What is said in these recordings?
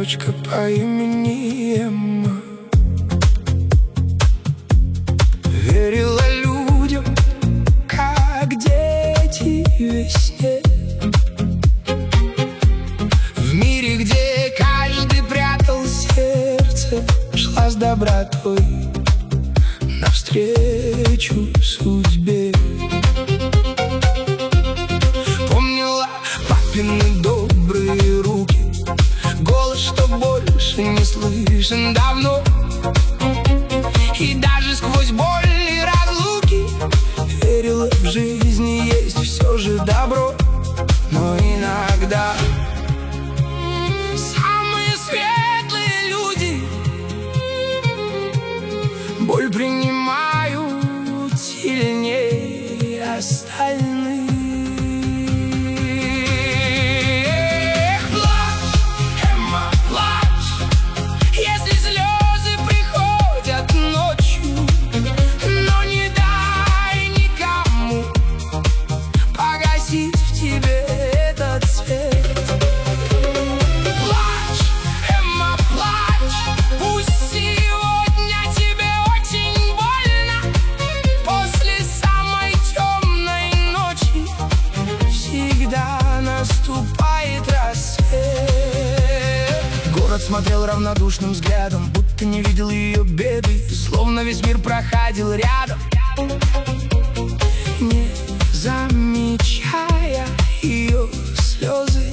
девочка по имени Эмма верила людям, как дети весне. В мире, где каждый прятал сердце, шла с добротой навстречу судьбе. Помнила папины добрые руки, голос, что больше не слышен давно. И даже сквозь боль и разлуки верила, в жизни есть все же добро. Но иногда самые светлые люди боль принимают сильнее остальных. Город смотрел равнодушным взглядом, будто не видел ее беды, словно весь мир проходил рядом, не замечая ее слезы.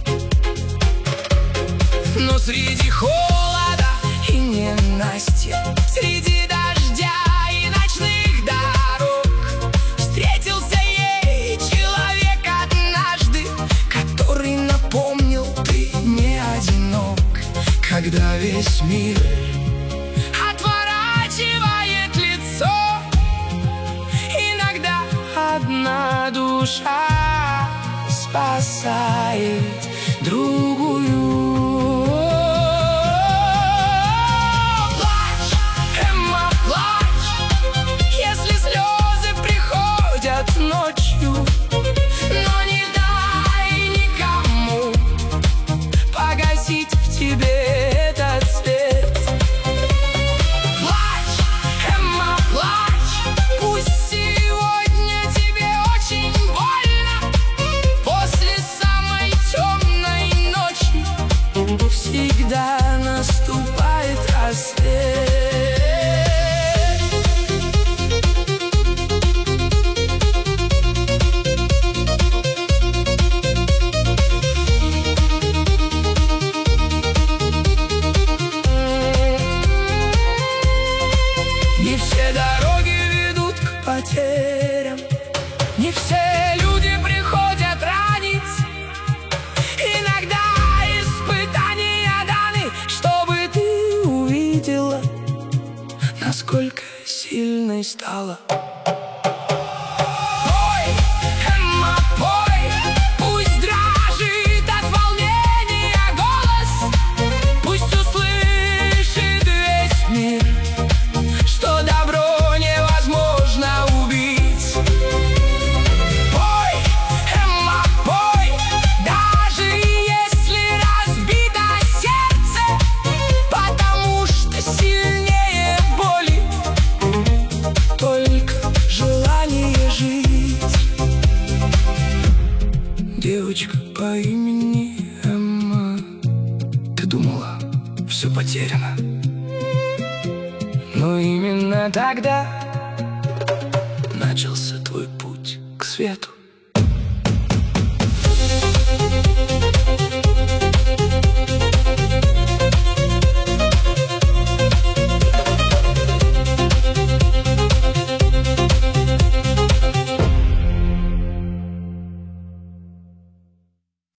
Но среди холода и ненастья, среди дождя и ночных дорог встретился ей человек однажды, который напомнил: ты не одинок. Когда весь мир отворачивает лицо, иногда одна душа спасает другую. Плачь, Эмма, плачь, если слезы приходят ночью, но не дай никому погасить в тебе этот свет. Плачь, Эмма, плачь, пусть сегодня тебе очень больно. После самой темной ночи всегда наступает рассвет. Не все дороги ведут к потерям, не все люди приходят ранить. Иногда испытания даны, чтобы ты увидела, насколько сильной стала. Пой, Эмма, пой, пусть дрожит от волнения голос, пусть услышит весь мир, что добро невозможно убить. Пой, Эмма, пой, даже если разбито сердце, потому что сильнее боли только желание жить. Девочка по имени Эмма, ты думала, все потеряно, но именно тогда начался твой путь к свету.